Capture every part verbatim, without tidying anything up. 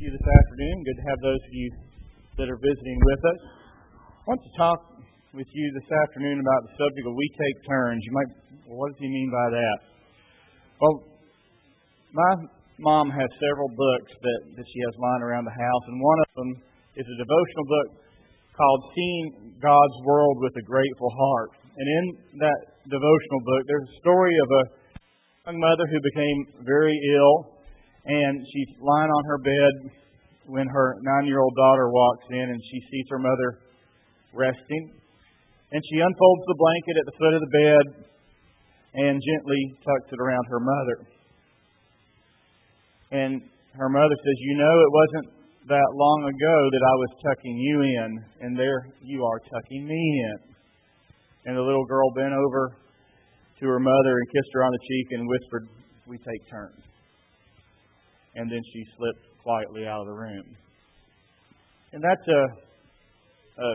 you this afternoon. Good to have those of you that are visiting with us. I want to talk with you this afternoon about the subject of we take turns. You might, well, what does he mean by that? Well, my mom has several books that, that she has lying around the house, and one of them is a devotional book called Seeing God's World with a Grateful Heart. And in that devotional book, there's a story of a young mother who became very ill, and she's lying on her bed when her nine-year-old daughter walks in, and she sees her mother resting. And she unfolds the blanket at the foot of the bed and gently tucks it around her mother. And her mother says, "You know, it wasn't that long ago that I was tucking you in, and there you are tucking me in." And the little girl bent over to her mother and kissed her on the cheek and whispered, "We take turns." And then she slipped quietly out of the room. And that's a, a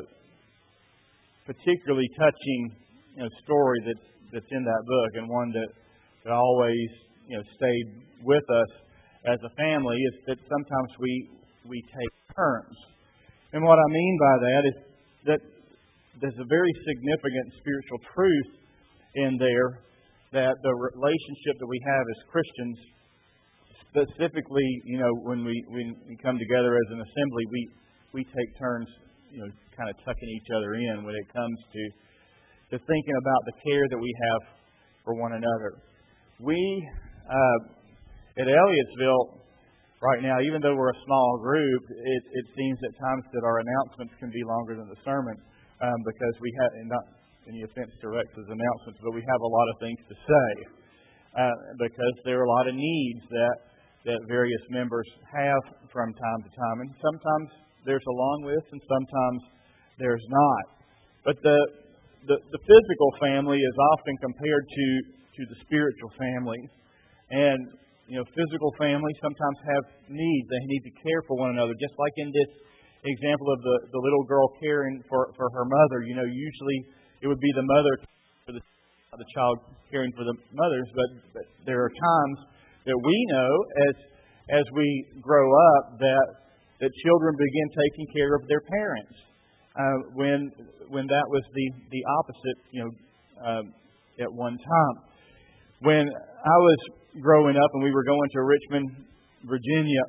particularly touching, you know, story that, that's in that book, and one that, that always, you know, stayed with us as a family, is that sometimes we we take turns. And what I mean by that is that there's a very significant spiritual truth in there, that the relationship that we have as Christians, specifically, you know, when we when we come together as an assembly, we we take turns, you know, kind of tucking each other in when it comes to to thinking about the care that we have for one another. We uh, at Elliottsville right now, even though we're a small group, it, it seems at times that our announcements can be longer than the sermon um, because we have, and not any offense to Rex's announcements, but we have a lot of things to say uh, because there are a lot of needs that that various members have from time to time. And sometimes there's a long list and sometimes there's not. But the, the, the physical family is often compared to, to the spiritual family. And, you know, physical families sometimes have needs. They need to care for one another. Just like in this example of the, the little girl caring for, for her mother. You know, usually it would be the mother for the, the child caring for the mothers. But, but there are times that we know as as we grow up that that children begin taking care of their parents uh, when when that was the the opposite, you know, um, at one time. When I was growing up and we were going to Richmond, Virginia,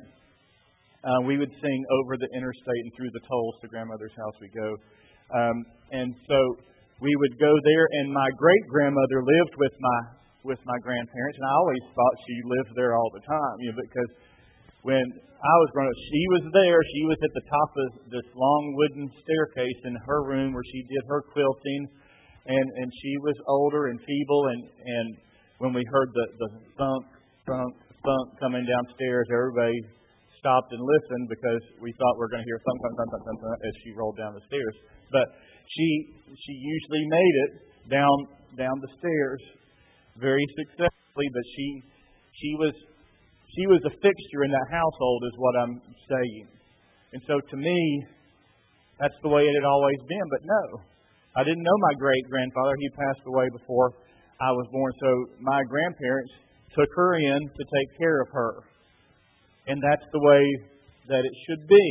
uh, we would sing "Over the Interstate and Through the Tolls" to grandmother's house we go, um, and so we would go there. And my great grandmother lived with my with my grandparents, and I always thought she lived there all the time, you know, because when I was growing up, she was there. She was at the top of this long wooden staircase in her room where she did her quilting, and, and she was older and feeble, and, and when we heard the, the thunk, thunk, thunk coming downstairs, everybody stopped and listened because we thought we were going to hear thunk, thunk, thunk, thunk, thunk, thunk as she rolled down the stairs. But she she usually made it down down the stairs very successfully, but she she was she was a fixture in that household, is what I'm saying. And so to me, that's the way it had always been. But no, I didn't know my great grandfather. He passed away before I was born. So my grandparents took her in to take care of her, and that's the way that it should be.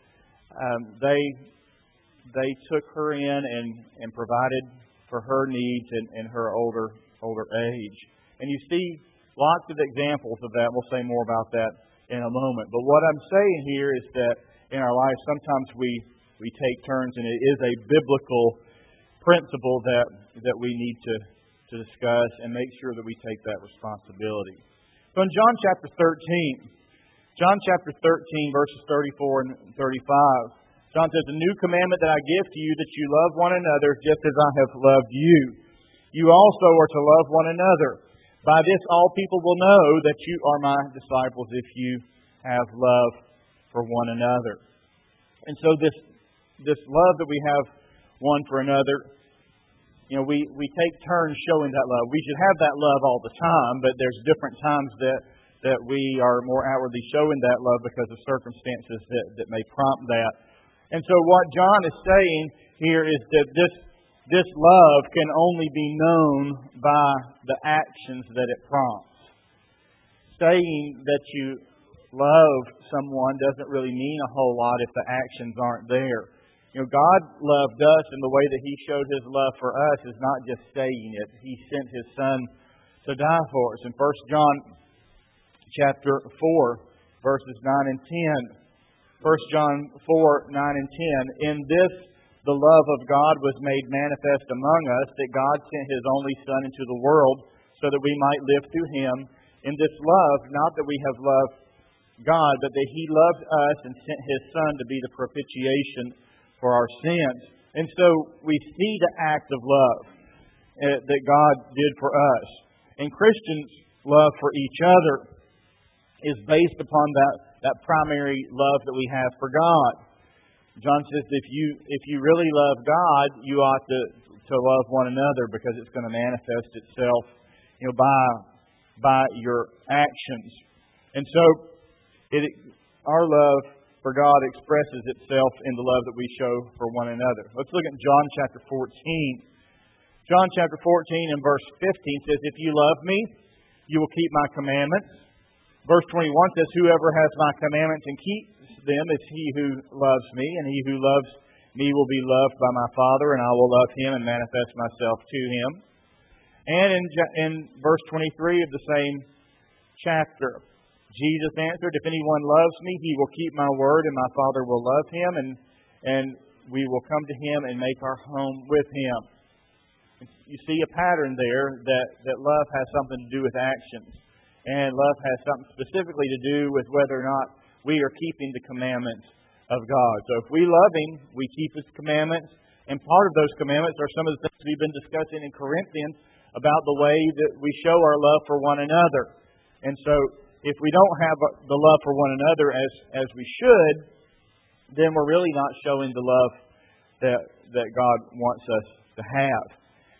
Um, they they took her in and and provided for her needs and, and her older. older age. And you see lots of examples of that. We'll say more about that in a moment. But what I'm saying here is that in our lives, sometimes we, we take turns, and it is a biblical principle that, that we need to, to discuss and make sure that we take that responsibility. So in John chapter thirteen, John chapter thirteen, verses thirty-four and thirty-five, John says, "A new commandment that I give to you, that you love one another just as I have loved you. You also are to love one another. By this all people will know that you are my disciples, if you have love for one another." And so this this love that we have one for another, you know, we, we take turns showing that love. We should have that love all the time, but there's different times that, that we are more outwardly showing that love because of circumstances that, that may prompt that. And so what John is saying here is that this This love can only be known by the actions that it prompts. Saying that you love someone doesn't really mean a whole lot if the actions aren't there. You know, God loved us, and the way that He showed His love for us is not just saying it. He sent His Son to die for us. In First John chapter four, verses nine and ten. First John four, nine and ten. In this the love of God was made manifest among us, that God sent His only Son into the world so that we might live through Him. In this love, not that we have loved God, but that He loved us and sent His Son to be the propitiation for our sins. And so we see the act of love uh, that God did for us. And Christians' love for each other is based upon that, that primary love that we have for God. John says if you if you really love God, you ought to, to love one another, because it's going to manifest itself, you know, by by your actions. And so it our love for God expresses itself in the love that we show for one another. Let's look at John chapter fourteen. John chapter fourteen and verse fifteen says, "If you love me, you will keep my commandments." Verse twenty-one says, "Whoever has my commandments and keeps them is he who loves me, and he who loves me will be loved by my Father, and I will love him and manifest myself to him." And in, in verse twenty-three of the same chapter, Jesus answered, "If anyone loves me, he will keep my word, and my Father will love him, and and we will come to him and make our home with him." You see a pattern there that, that love has something to do with actions. And love has something specifically to do with whether or not we are keeping the commandments of God. So if we love Him, we keep His commandments. And part of those commandments are some of the things we've been discussing in Corinthians about the way that we show our love for one another. And so if we don't have the love for one another as, as we should, then we're really not showing the love that, that God wants us to have.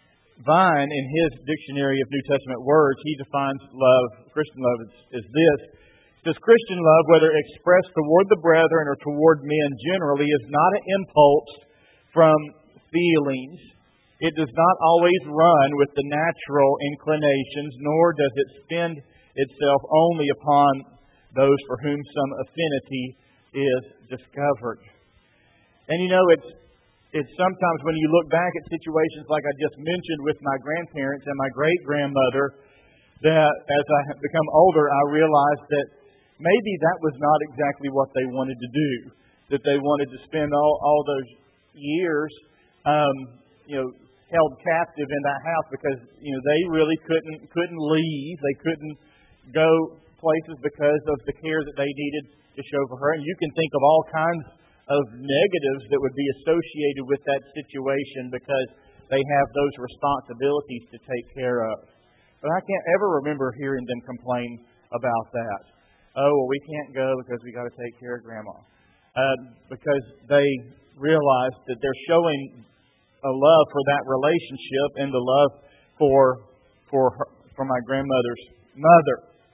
Vine, in his Dictionary of New Testament Words, he defines love, Christian love, as, as this. It says, "Christian love, whether expressed toward the brethren or toward men generally, is not an impulse from feelings. It does not always run with the natural inclinations, nor does it spend itself only upon those for whom some affinity is discovered." And you know, it's It's sometimes when you look back at situations like I just mentioned with my grandparents and my great-grandmother, that as I have become older, I realized that maybe that was not exactly what they wanted to do. That they wanted to spend all, all those years, um, you know, held captive in that house because, you know, they really couldn't couldn't leave. They couldn't go places because of the care that they needed to show for her. And you can think of all kinds of negatives that would be associated with that situation because they have those responsibilities to take care of. But I can't ever remember hearing them complain about that. Oh, well, we can't go because we got to take care of Grandma. Uh, because they realize that they're showing a love for that relationship and the love for for her, for my grandmother's mother.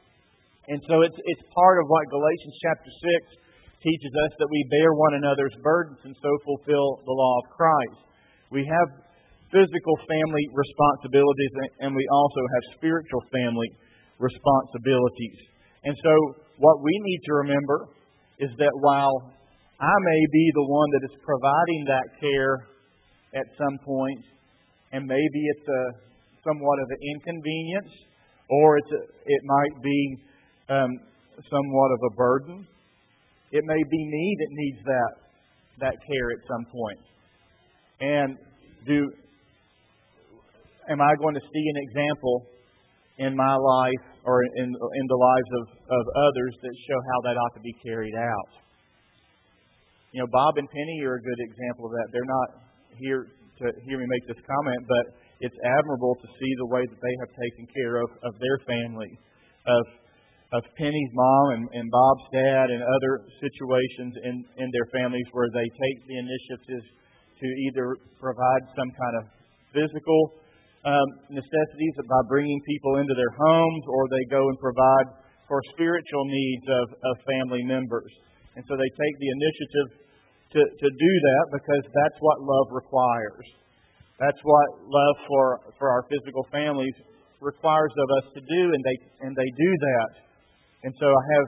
And so it's it's part of what Galatians chapter six teaches us, that we bear one another's burdens and so fulfill the law of Christ. We have physical family responsibilities, and we also have spiritual family responsibilities. And so what we need to remember is that while I may be the one that is providing that care at some point, and maybe it's a somewhat of an inconvenience, or it's a, it might be um, somewhat of a burden, it may be me that needs that that care at some point. And do am I going to see an example in my life or in in the lives of, of others that show how that ought to be carried out? You know, Bob and Penny are a good example of that. They're not here to hear me make this comment, but it's admirable to see the way that they have taken care of, of their family, of of Penny's mom and, and Bob's dad, and other situations in, in their families where they take the initiative to either provide some kind of physical um, necessities by bringing people into their homes, or they go and provide for spiritual needs of, of family members. And so they take the initiative to, to do that because that's what love requires. That's what love for, for our physical families requires of us to do, and they and they do that. And so I have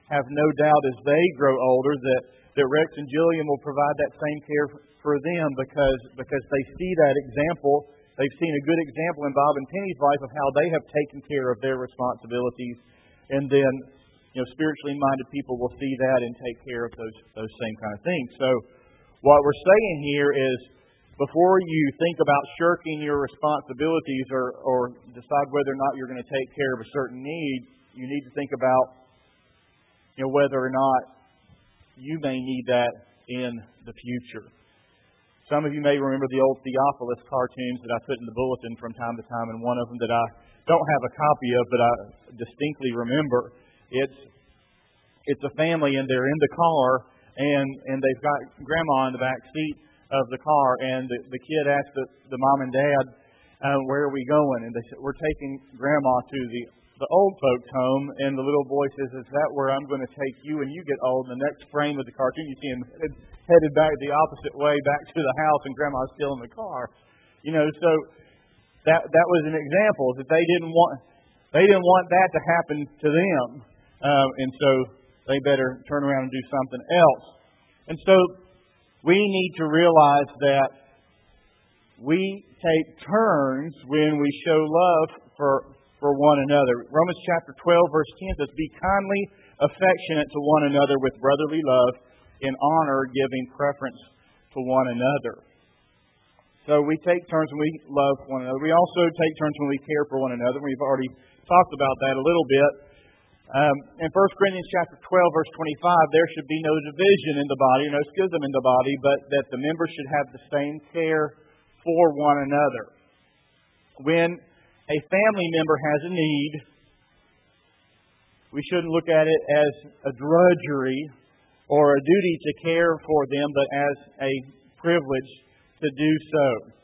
have no doubt as they grow older that, that Rex and Jillian will provide that same care for them because, because they see that example. They've seen a good example in Bob and Penny's life of how they have taken care of their responsibilities. And then, you know, spiritually minded people will see that and take care of those those same kind of things. So what we're saying here is before you think about shirking your responsibilities or, or decide whether or not you're going to take care of a certain need, you need to think about, you know, whether or not you may need that in the future. Some of you may remember the old Theophilus cartoons that I put in the bulletin from time to time, and one of them that I don't have a copy of, but I distinctly remember. It's it's a family, and they're in the car, and, and they've got Grandma in the back seat of the car, and the, the kid asked the, the mom and dad, uh, where are we going? And they said, we're taking Grandma to the, the old folks' home, and the little boy says, is that where I'm going to take you when you get old? And the next frame of the cartoon, you see him headed, headed back the opposite way, back to the house, and Grandma's still in the car. You know, so that that was an example that they didn't want they didn't want that to happen to them, um, and so they better turn around and do something else. And so we need to realize that we take turns when we show love for, for one another. Romans chapter twelve, verse ten says, be kindly affectionate to one another with brotherly love, in honor, giving preference to one another. So we take turns when we love one another. We also take turns when we care for one another. We've already talked about that a little bit. Um, in First Corinthians chapter twelve, verse twenty-five, there should be no division in the body, no schism in the body, but that the members should have the same care for one another. When a family member has a need, we shouldn't look at it as a drudgery or a duty to care for them, but as a privilege to do so.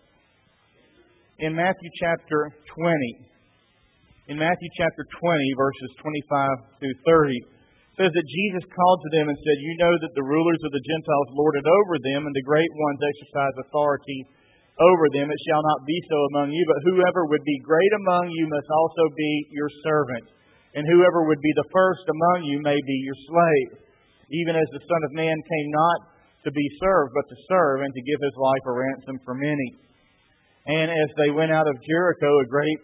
In Matthew chapter twenty, In Matthew chapter twenty, verses twenty-five through thirty, it says that Jesus called to them and said, you know that the rulers of the Gentiles lord it over them, and the great ones exercise authority over them. It shall not be so among you, but whoever would be great among you must also be your servant. And whoever would be the first among you may be your slave. Even as the Son of Man came not to be served, but to serve, and to give His life a ransom for many. And as they went out of Jericho, a great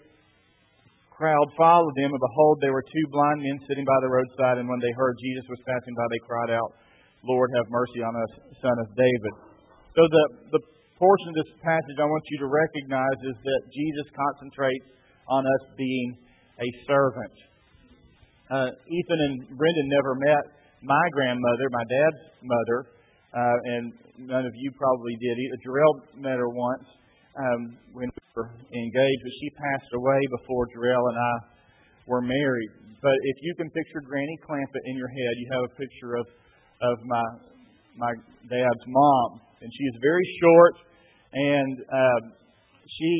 crowd followed them, and behold, there were two blind men sitting by the roadside, and when they heard Jesus was passing by, they cried out, Lord, have mercy on us, Son of David. So the, the portion of this passage I want you to recognize is that Jesus concentrates on us being a servant. Uh, Ethan and Brendan never met my grandmother, my dad's mother, uh, and none of you probably did either. Jarrell met her once um, when we were engaged, but she passed away before Jarrell and I were married. But if you can picture Granny Clampett in your head, you have a picture of of my my dad's mom, and she is very short, and uh, she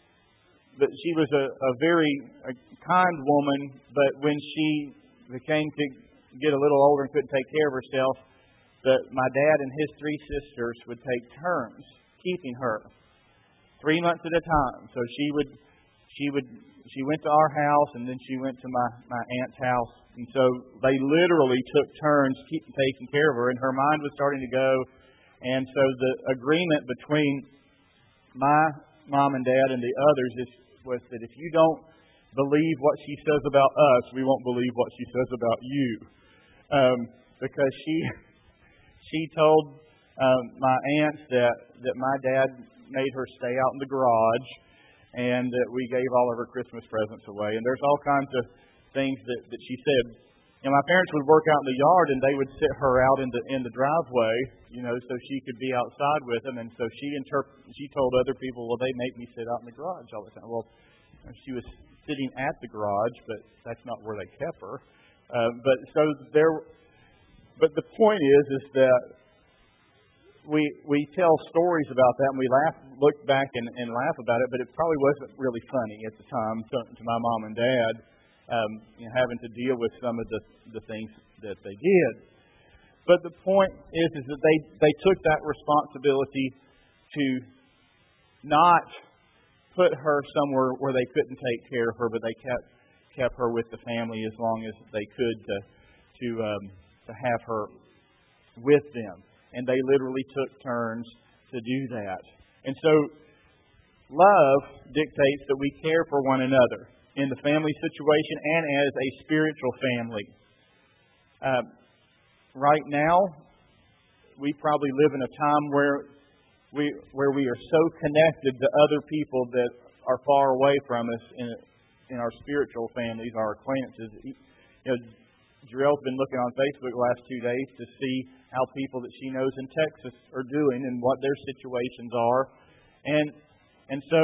but she was a, a very a kind woman. But when she became to get a little older and couldn't take care of herself, that my dad and his three sisters would take turns keeping her, three months at a time. So she would she would she went to our house, and then she went to my, my aunt's house. And so they literally took turns keep, taking care of her, and her mind was starting to go. And so the agreement between my mom and dad and the others is, was that if you don't believe what she says about us, we won't believe what she says about you. Um, because she she told um, my aunts that, that my dad made her stay out in the garage, and that we gave all of her Christmas presents away. And there's all kinds of things that, that she said. And my parents would work out in the yard, and they would sit her out in the in the driveway, you know, so she could be outside with them. And so she interp- she told other people, well, they make me sit out in the garage all the time. Well, she was sitting at the garage, but that's not where they kept her. Uh, but so there. But the point is, is that we we tell stories about that, and we laugh, look back and, and laugh about it. But it probably wasn't really funny at the time to, to my mom and dad. Um, you know, having to deal with some of the, the things that they did. But the point is, is that they, they took that responsibility to not put her somewhere where they couldn't take care of her, but they kept kept her with the family as long as they could to to um, to have her with them. And they literally took turns to do that. And so love dictates that we care for one another in the family situation and as a spiritual family. Uh, right now, we probably live in a time where we where we are so connected to other people that are far away from us in in our spiritual families, our acquaintances. You know, Jarrell's been looking on Facebook the last two days to see how people that she knows in Texas are doing and what their situations are, and and so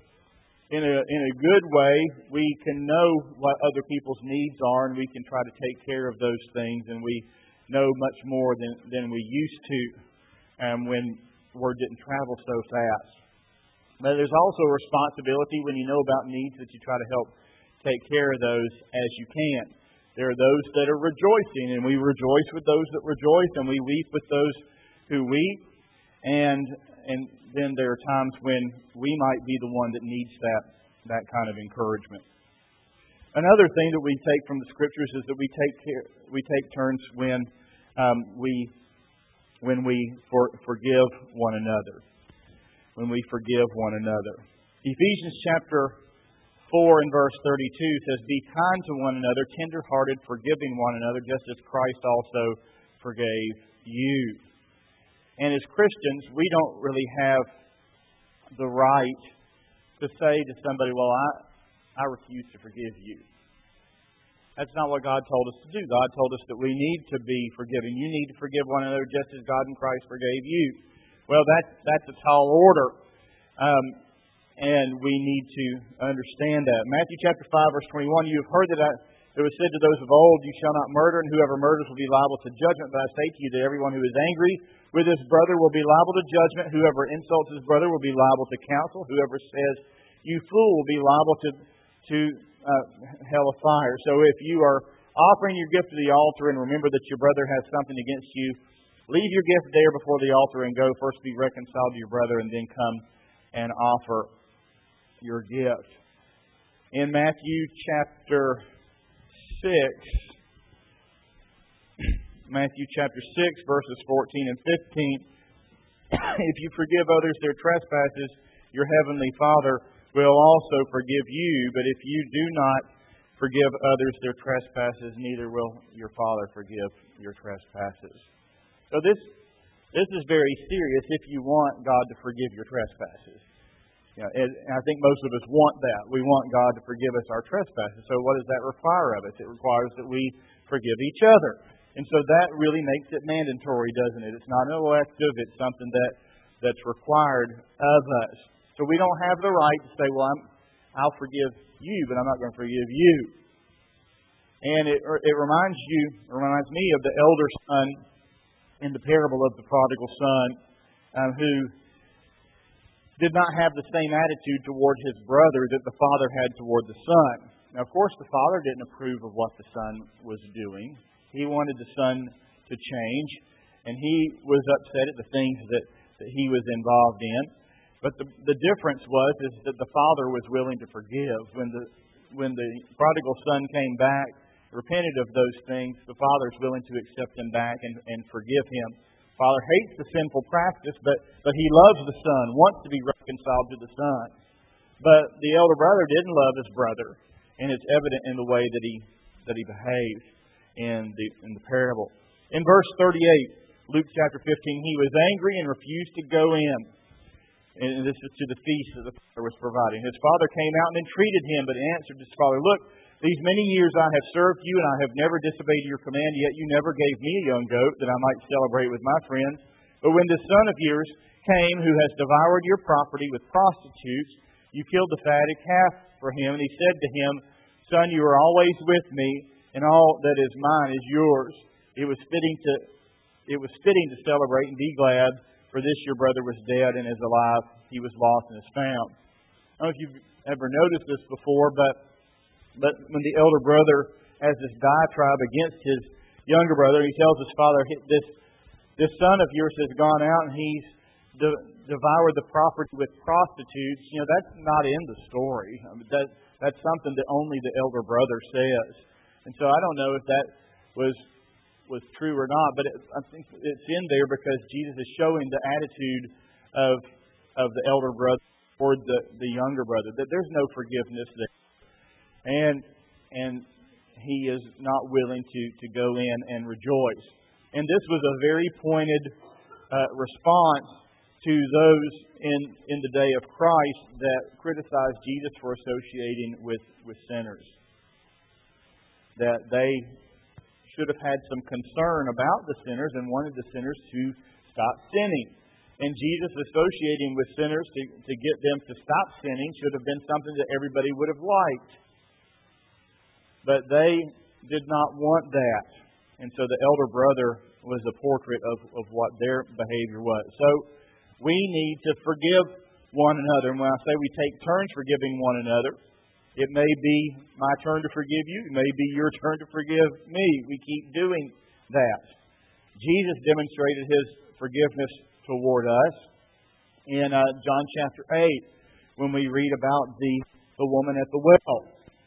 in a in a good way we can know what other people's needs are, and we can try to take care of those things, and we know much more than than we used to um, when word didn't travel so fast. But there's also a responsibility when you know about needs that you try to help take care of those as you can. There are those that are rejoicing, and we rejoice with those that rejoice, and we weep with those who weep. And and then there are times when we might be the one that needs that that kind of encouragement. Another thing that we take from the Scriptures is that we take care, we take turns when um, we when we for, forgive one another. When we forgive one another. Ephesians chapter four and verse thirty-two says, "Be kind to one another, tender-hearted, forgiving one another, just as Christ also forgave you." And as Christians, we don't really have the right to say to somebody, "Well, I, I refuse to forgive you." That's not what God told us to do. God told us that we need to be forgiving. You need to forgive one another just as God in Christ forgave you. Well, that's, that's a tall order. Um, and we need to understand that. Matthew chapter five, verse twenty-one, "You have heard that I, it was said to those of old, you shall not murder, and whoever murders will be liable to judgment. But I say to you that everyone who is angry with his brother will be liable to judgment. Whoever insults his brother will be liable to counsel. Whoever says, 'You fool,' will be liable to, to uh, hell of fire." So if you are offering your gift to the altar and remember that your brother has something against you, leave your gift there before the altar and go first be reconciled to your brother and then come and offer your gift. In Matthew chapter six, Matthew chapter six, verses fourteen and fifteen, "If you forgive others their trespasses, your heavenly Father will also forgive you. But if you do not forgive others their trespasses, neither will your Father forgive your trespasses." So this this is very serious if you want God to forgive your trespasses. You know, and I think most of us want that. We want God to forgive us our trespasses. So what does that require of us? It requires that we forgive each other. And so that really makes it mandatory, doesn't it? It's not an elective. It's something that, that's required of us. So we don't have the right to say, "Well, I'm, I'll forgive you, but I'm not going to forgive you." And it, it reminds you, it reminds me of the elder son in the parable of the prodigal son, um, who did not have the same attitude toward his brother that the father had toward the son. Now, of course, the father didn't approve of what the son was doing. He wanted the son to change, and he was upset at the things that, that he was involved in. But the, the difference was is that the father was willing to forgive. When the when the prodigal son came back, repented of those things, the father is willing to accept him back and, and forgive him. Father hates the sinful practice, but, but he loves the son, wants to be reconciled to the son. But the elder brother didn't love his brother, and it's evident in the way that he that he behaved in the in the parable. In verse thirty-eight, Luke chapter fifteen, "He was angry and refused to go in." And this is to the feast that the father was providing. "His father came out and entreated him, but he answered his father, 'Look, these many years I have served you, and I have never disobeyed your command, yet you never gave me a young goat that I might celebrate with my friends. But when this son of yours came, who has devoured your property with prostitutes, you killed the fatted calf for him.' And he said to him, 'Son, you are always with me, and all that is mine is yours. It was fitting to it was fitting to celebrate and be glad, for this your brother was dead and is alive. He was lost and is found.'" I don't know if you've ever noticed this before, but But when the elder brother has this diatribe against his younger brother, he tells his father, this, this son of yours has gone out and he's de- devoured the property with prostitutes. You know, that's not in the story. I mean, that, that's something that only the elder brother says. And so I don't know if that was was true or not, but it, I think it's in there because Jesus is showing the attitude of of the elder brother toward the, the younger brother, that there's no forgiveness there. And and he is not willing to, to go in and rejoice. And this was a very pointed uh, response to those in, in the day of Christ that criticized Jesus for associating with, with sinners. That they should have had some concern about the sinners and wanted the sinners to stop sinning. And Jesus associating with sinners to, to get them to stop sinning should have been something that everybody would have liked. But they did not want that. And so the elder brother was a portrait of, of what their behavior was. So we need to forgive one another. And when I say we take turns forgiving one another, it may be my turn to forgive you. It may be your turn to forgive me. We keep doing that. Jesus demonstrated His forgiveness toward us in uh, John chapter eight when we read about the, the woman at the well.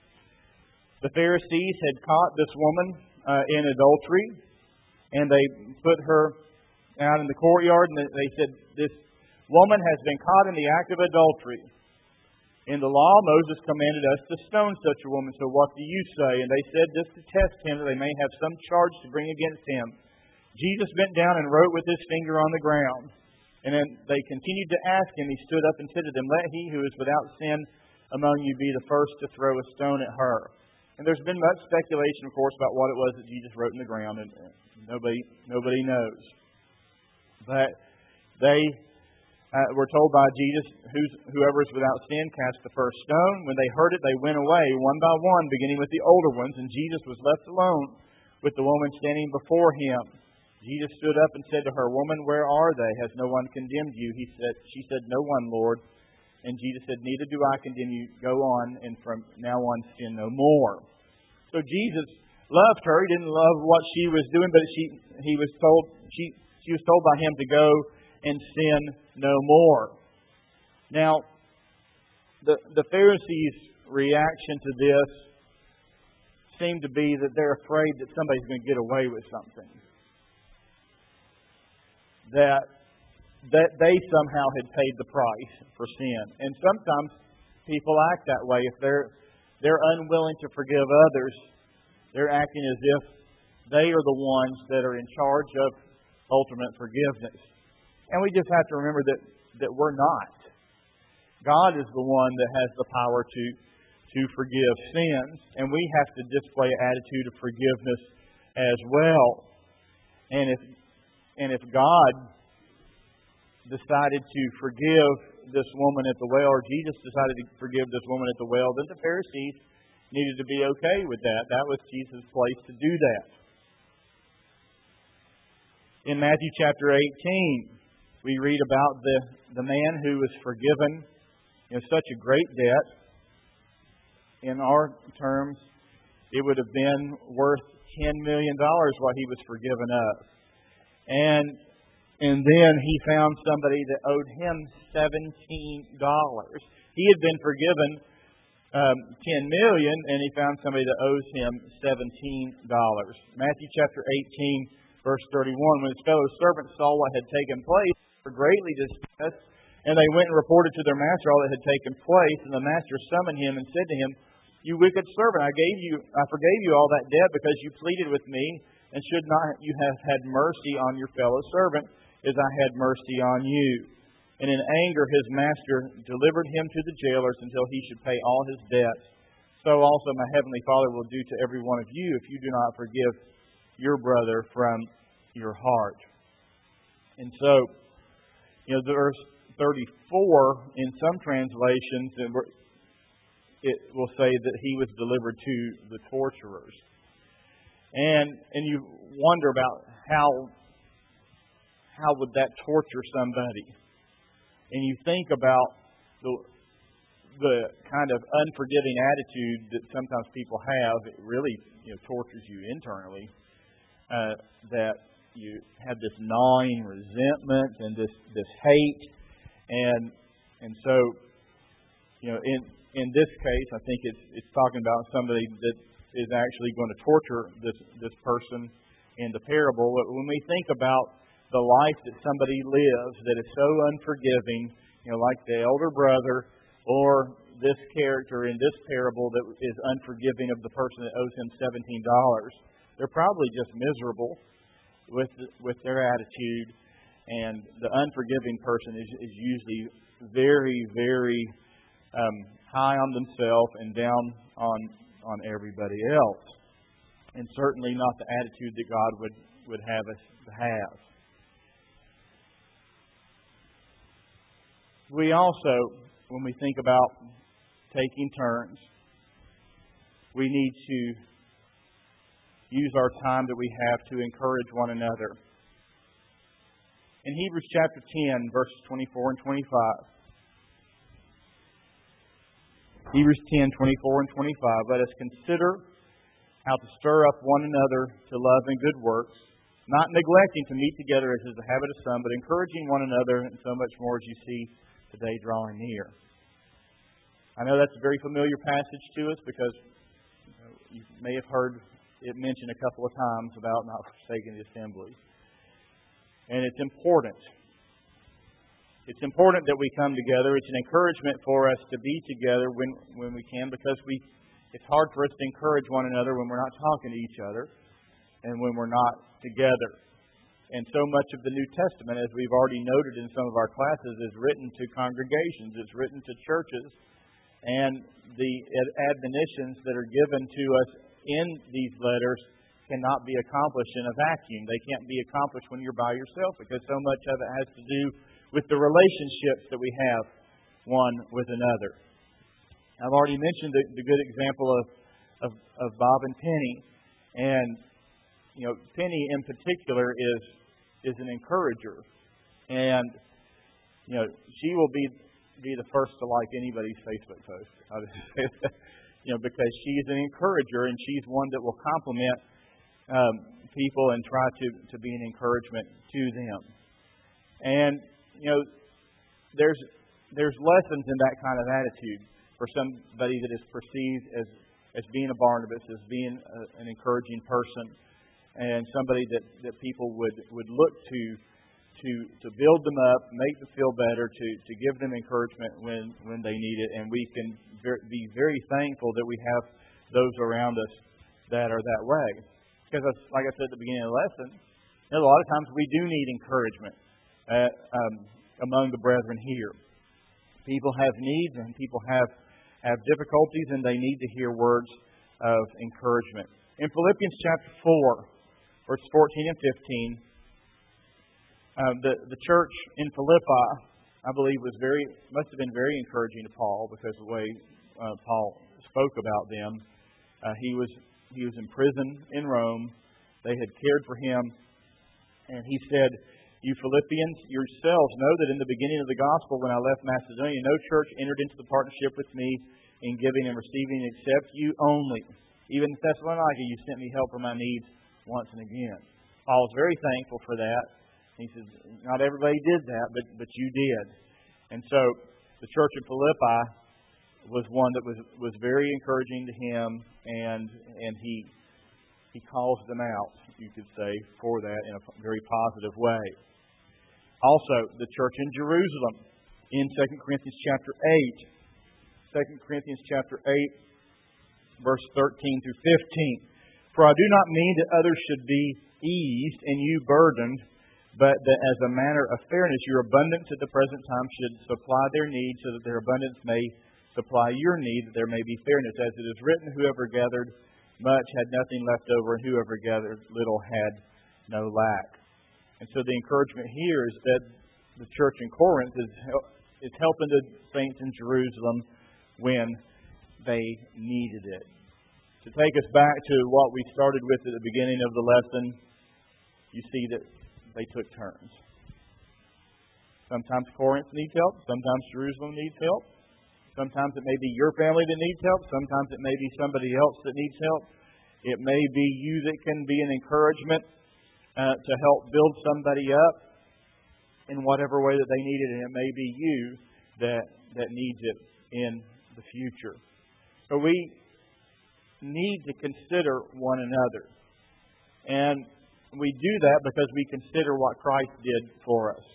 The Pharisees had caught this woman uh, in adultery, and they put her out in the courtyard, and they said, "This woman has been caught in the act of adultery. In the law, Moses commanded us to stone such a woman, so what do you say?" And they said this to test him, that they may have some charge to bring against him. Jesus bent down and wrote with his finger on the ground. And then they continued to ask him. He stood up and said to them, "Let he who is without sin among you be the first to throw a stone at her." And there's been much speculation, of course, about what it was that Jesus wrote in the ground, and nobody nobody knows. But they uh, were told by Jesus, Who's, whoever is without sin, cast the first stone. When they heard it, they went away, one by one, beginning with the older ones, and Jesus was left alone with the woman standing before him. Jesus stood up and said to her, "Woman, where are they? Has no one condemned you?" He said, She said, "No one, Lord." And Jesus said, "Neither do I condemn you. Go on, and from now on sin no more." So Jesus loved her. He didn't love what she was doing, but she he was told she she was told by him to go and sin no more. Now, the the Pharisees' reaction to this seemed to be that they're afraid that somebody's going to get away with something. That that they somehow had paid the price for sin. And sometimes people act that way. If they're they're unwilling to forgive others, they're acting as if they are the ones that are in charge of ultimate forgiveness. And we just have to remember that, that we're not. God is the one that has the power to, to forgive sins, and we have to display an attitude of forgiveness as well. And if and if God decided to forgive this woman at the well, or Jesus decided to forgive this woman at the well, then the Pharisees needed to be okay with that. That was Jesus' place to do that. In Matthew chapter eighteen, we read about the, the man who was forgiven you know, such a great debt. In our terms, it would have been worth ten million dollars what he was forgiven of. And And then he found somebody that owed him seventeen dollars. He had been forgiven um, ten million dollars, and he found somebody that owes him seventeen dollars. Matthew chapter eighteen, verse thirty-one. When his fellow servants saw what had taken place, they were greatly distressed, and they went and reported to their master all that had taken place. And the master summoned him and said to him, "You wicked servant, I gave you, I forgave you all that debt because you pleaded with me, and should not you have had mercy on your fellow servant, as I had mercy on you?" And in anger his master delivered him to the jailers until he should pay all his debts. So also my heavenly Father will do to every one of you if you do not forgive your brother from your heart. And so, you know, verse thirty-four, in some translations, it will say that he was delivered to the torturers. And and you wonder about how How would that torture somebody? And you think about the the kind of unforgiving attitude that sometimes people have. It really you know, tortures you internally. Uh, that you have this gnawing resentment and this, this hate, and and so you know in in this case, I think it's it's talking about somebody that is actually going to torture this this person in the parable. When we think about the life that somebody lives that is so unforgiving, you know, like the elder brother, or this character in this parable that is unforgiving of the person that owes him seventeen dollars, they're probably just miserable with with their attitude. And the unforgiving person is, is usually very, very um, high on themselves and down on on everybody else. And certainly not the attitude that God would, would have us to have. We also, when we think about taking turns, we need to use our time that we have to encourage one another. In Hebrews chapter ten, verses twenty-four and twenty-five. Hebrews ten, twenty-four and twenty-five. Let us consider how to stir up one another to love and good works, not neglecting to meet together as is the habit of some, but encouraging one another, and so much more as you see today drawing near. I know that's a very familiar passage to us because you know, you may have heard it mentioned a couple of times about not forsaking the assembly. And it's important. It's important that we come together. It's an encouragement for us to be together when, when we can, because we it's hard for us to encourage one another when we're not talking to each other and when we're not together. And so much of the New Testament, as we've already noted in some of our classes, is written to congregations. It's written to churches. And the admonitions that are given to us in these letters cannot be accomplished in a vacuum. They can't be accomplished when you're by yourself, because so much of it has to do with the relationships that we have one with another. I've already mentioned the, the good example of, of, of Bob and Penny. And, you know, Penny in particular is is an encourager. And, you know, she will be be the first to like anybody's Facebook post. You know, because she's an encourager, and she's one that will compliment um, people and try to, to be an encouragement to them. And, you know, there's there's lessons in that kind of attitude for somebody that is perceived as, as being a Barnabas, as being a, an encouraging person, and somebody that, that people would, would look to to to build them up, make them feel better, to, to give them encouragement when, when they need it. And we can ver- be very thankful that we have those around us that are that way. Because, like I said at the beginning of the lesson, you know, a lot of times we do need encouragement uh, um, among the brethren here. People have needs and people have, have difficulties, and they need to hear words of encouragement. In Philippians chapter four, verses fourteen and fifteen, uh, the, the church in Philippi, I believe, was very must have been very encouraging to Paul, because of the way uh, Paul spoke about them. Uh, he was he was in prison in Rome. They had cared for him, and he said, "You Philippians yourselves know that in the beginning of the gospel, when I left Macedonia, no church entered into the partnership with me in giving and receiving except you only. Even in Thessalonica, you sent me help for my needs once and again." Paul was very thankful for that. He says, not everybody did that, but, but you did. And so the church in Philippi was one that was, was very encouraging to him, and and he he calls them out, you could say, for that in a very positive way. Also, the church in Jerusalem, in Second Corinthians chapter eight. Second Corinthians chapter eight, verse thirteen through fifteen. "For I do not mean that others should be eased and you burdened, but that as a matter of fairness, your abundance at the present time should supply their need, so that their abundance may supply your need, that there may be fairness. As it is written, whoever gathered much had nothing left over, and whoever gathered little had no lack." And so the encouragement here is that the church in Corinth is is helping the saints in Jerusalem when they needed it. To take us back to what we started with at the beginning of the lesson, you see that they took turns. Sometimes Corinth needs help. Sometimes Jerusalem needs help. Sometimes it may be your family that needs help. Sometimes it may be somebody else that needs help. It may be you that can be an encouragement uh, to help build somebody up in whatever way that they need it. And it may be you that, that needs it in the future. So we need to consider one another. And And we do that because we consider what Christ did for us.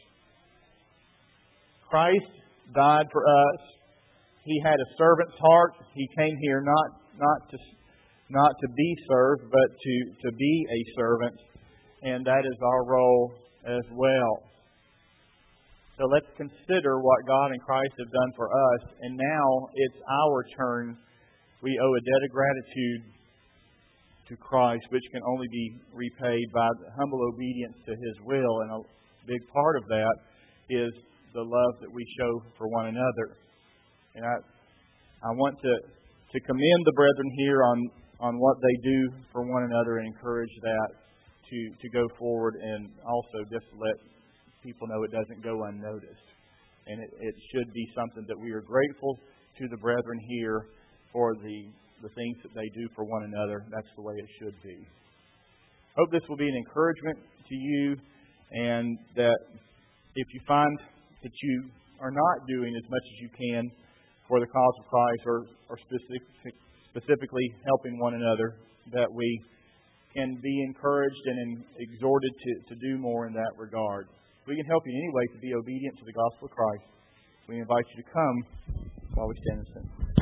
Christ died for us. He had a servant's heart. He came here not not to not to be served, but to, to be a servant. And that is our role as well. So let's consider what God and Christ have done for us. And now it's our turn. We owe a debt of gratitude to Christ, which can only be repaid by humble obedience to His will. And a big part of that is the love that we show for one another. And I I want to, to commend the brethren here on, on what they do for one another and encourage that to, to go forward, and also just to let people know it doesn't go unnoticed. And it, it should be something that we are grateful to the brethren here for the, the things that they do for one another. That's the way it should be. Hope this will be an encouragement to you, and that if you find that you are not doing as much as you can for the cause of Christ, or, or specific, specifically helping one another, that we can be encouraged and exhorted to, to do more in that regard. We can help you in any way to be obedient to the gospel of Christ. We invite you to come while we stand and sing.